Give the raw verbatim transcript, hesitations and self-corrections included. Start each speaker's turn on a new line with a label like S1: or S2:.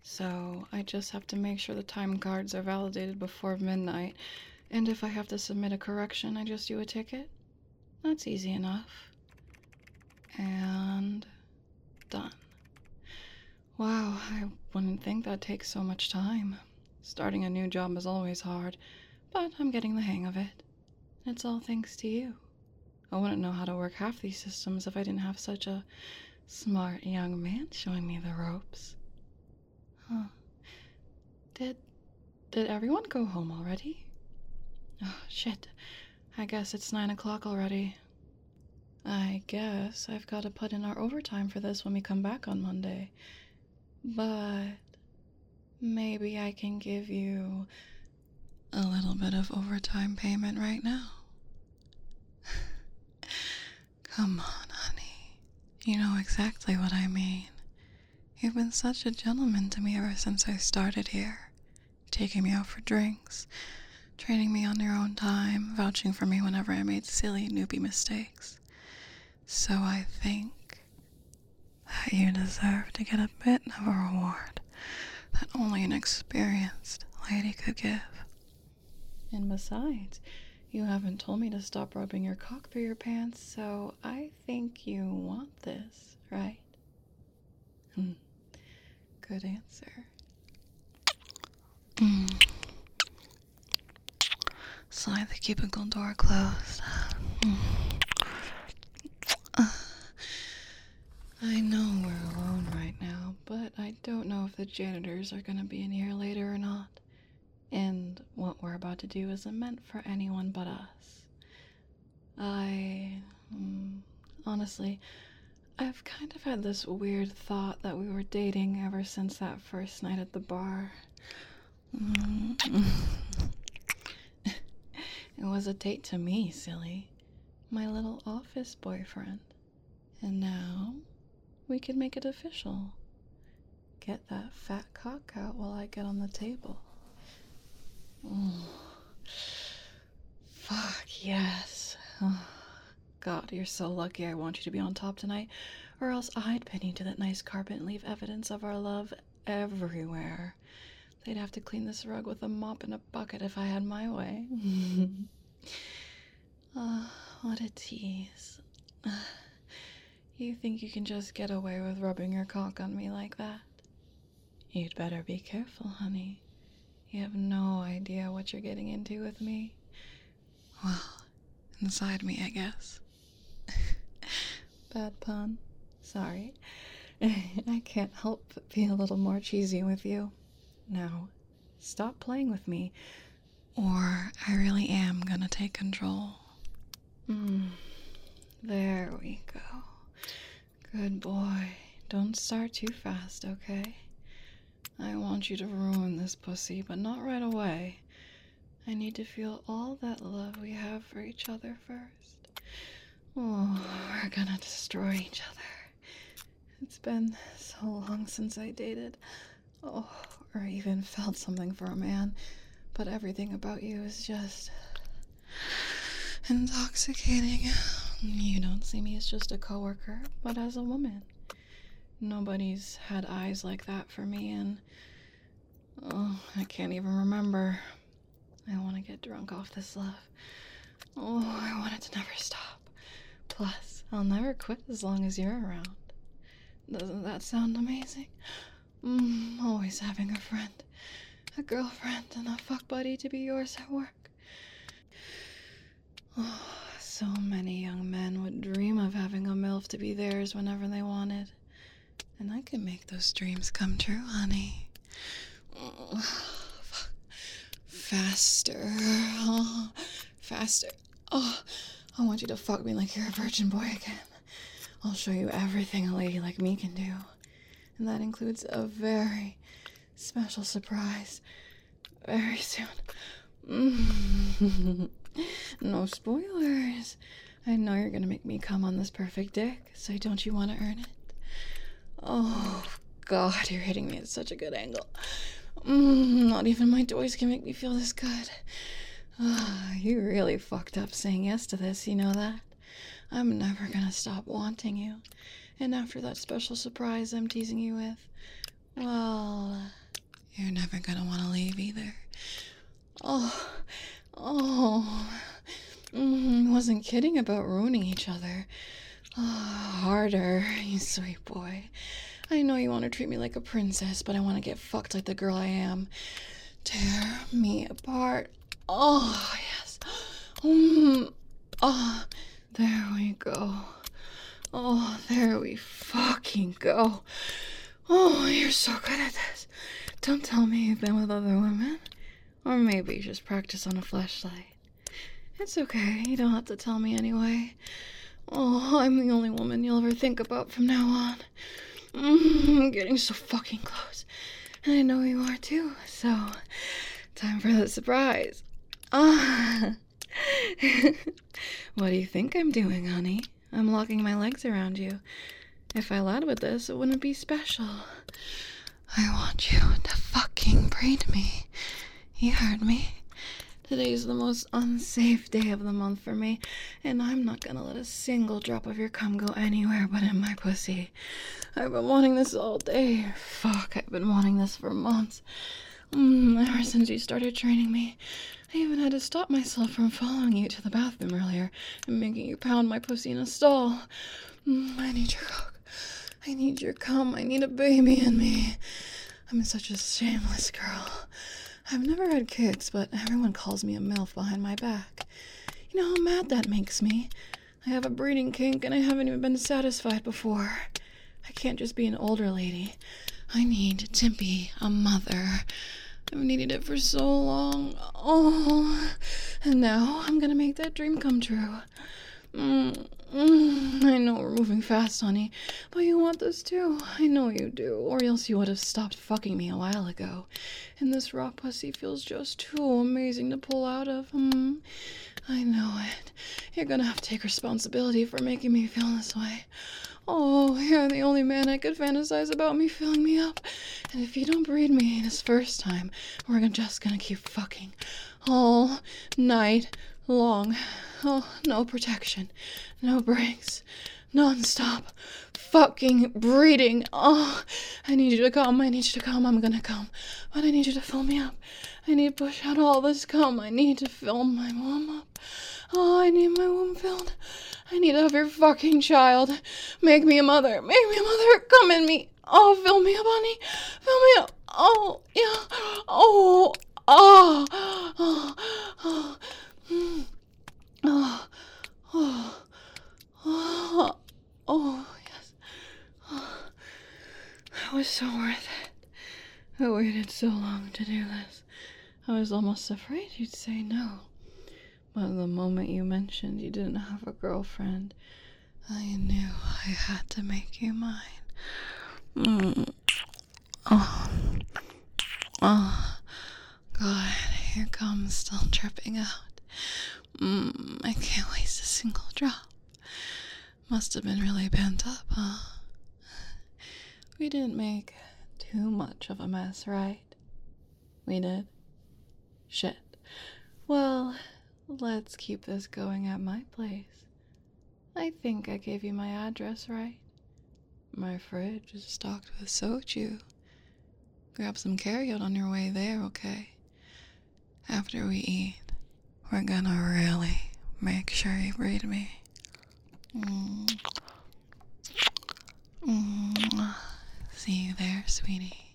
S1: So I just have to make sure the time cards are validated before midnight, and if I have to submit a correction, I just do a ticket. That's easy enough. And done. Wow, I wouldn't think that takes so much time. Starting a new job is always hard, but I'm getting the hang of it. It's all thanks to you. I wouldn't know how to work half these systems if I didn't have such a smart young man showing me the ropes. Huh. Did... did everyone go home already? Oh, shit. I guess it's nine o'clock already. I guess I've got to put in our overtime for this when we come back on Monday. But maybe I can give you a little bit of overtime payment right now. Come on, honey. You know exactly what I mean. You've been such a gentleman to me ever since I started here, taking me out for drinks, training me on your own time, vouching for me whenever I made silly newbie mistakes. So I think that you deserve to get a bit of a reward that only an experienced lady could give. And besides, you haven't told me to stop rubbing your cock through your pants, so I think you want this, right? Hmm. Good answer. Mm. Slide the cubicle door closed. Mm. Uh, I know we're alone right now, but I don't know if the janitors are gonna be in here later or not. And what we're about to do isn't meant for anyone but us. I... Um, honestly, I've kind of had this weird thought that we were dating ever since that first night at the bar. Mm. It was a date to me, silly. My little office boyfriend. And now, we can make it official. Get that fat cock out while I get on the table. Oh, fuck yes. Oh, God, you're so lucky I want you to be on top tonight, or else I'd pin you to that nice carpet and leave evidence of our love everywhere. They'd have to clean this rug with a mop and a bucket if I had my way. Ah, uh, what a tease. Uh, you think you can just get away with rubbing your cock on me like that? You'd better be careful, honey. You have no idea what you're getting into with me. Well, inside me, I guess. Bad pun. Sorry. I can't help but be a little more cheesy with you. Now, stop playing with me, or I really am gonna take control. Mm, there we go. Good boy. Don't start too fast, okay? I want you to ruin this pussy, but not right away. I need to feel all that love we have for each other first. Oh, we're gonna destroy each other. It's been so long since I dated. Oh, or even felt something for a man. But everything about you is just intoxicating. You don't see me as just a coworker, but as a woman. Nobody's had eyes like that for me, and oh, I can't even remember. I want to get drunk off this love. Oh, I want it to never stop. Plus, I'll never quit as long as you're around. Doesn't that sound amazing? Mm, always having a friend, a girlfriend, and a fuck buddy to be yours at work. Oh, so many young men would dream of having a MILF to be theirs whenever they wanted. And I can make those dreams come true, honey. Oh, fuck. Faster. Oh, faster. Oh, I want you to fuck me like you're a virgin boy again. I'll show you everything a lady like me can do. And that includes a very special surprise. Very soon. Mm. No spoilers. I know you're gonna make me come on this perfect dick, so don't you want to earn it? Oh, God, you're hitting me at such a good angle. Mm, not even my toys can make me feel this good. Oh, you really fucked up saying yes to this, you know that? I'm never gonna stop wanting you. And after that special surprise I'm teasing you with, Well, you're never gonna want to leave either. Oh, oh. Mm, wasn't kidding about ruining each other. Oh, harder, you sweet boy. I know you want to treat me like a princess, but I want to get fucked like the girl I am. Tear me apart. Oh, yes. Mm. Oh, there we go. Oh, there we fucking go. Oh, you're so good at this. Don't tell me you've been with other women. Or maybe just practice on a flashlight. It's okay, you don't have to tell me anyway. Oh, I'm the only woman you'll ever think about from now on. Mm, I'm getting so fucking close. And I know you are too, so time for the surprise. Ah. What do you think I'm doing, honey? I'm locking my legs around you. If I led with this, it wouldn't be special. I want you to fucking breed me. You heard me. Today's the most unsafe day of the month for me, and I'm not gonna let a single drop of your cum go anywhere but in my pussy. I've been wanting this all day. Fuck, I've been wanting this for months. Mm, ever since you started training me. I even had to stop myself from following you to the bathroom earlier and making you pound my pussy in a stall. Mm, I need your cock. I need your cum. I need a baby in me. I'm such a shameless girl. I've never had kids, but everyone calls me a MILF behind my back. You know how mad that makes me? I have a breeding kink and I haven't even been satisfied before. I can't just be an older lady. I need to be a mother. I've needed it for so long. Oh, and now I'm gonna make that dream come true. Mm, mm, I know we're moving fast, honey, but you want this too. I know you do, or else you would have stopped fucking me a while ago. And this raw pussy feels just too amazing to pull out of. Mm, I know it. You're gonna have to take responsibility for making me feel this way. Oh, you're the only man I could fantasize about me filling me up. And if you don't breed me this first time, we're just gonna keep fucking all night long. Oh, no protection, no breaks, non-stop fucking breeding. Oh, I need you to come, I need you to come, I'm gonna come. But I need you to fill me up. I need to push out all this cum. I need to fill my womb up. Oh, I need my womb filled. I need to have your fucking child. Make me a mother. Make me a mother. Come in me. Oh, fill me up, honey. Fill me up. Oh, yeah. Oh, oh, oh, oh. Mm. Oh, oh, oh, oh, yes. Oh, that was so worth it. I waited so long to do this. I was almost afraid you'd say no. But the moment you mentioned you didn't have a girlfriend, I knew I had to make you mine. Mm. Oh, oh, God, here comes still dripping out. Mm, I can't waste a single drop. Must have been really pent up, huh? We didn't make too much of a mess, right? We did? Shit. Well, let's keep this going at my place. I think I gave you my address, right? My fridge is stocked with soju. Grab some carryout on your way there, okay? After we eat, we're gonna really make sure you breed me. Mm. Mm. See you there, sweetie.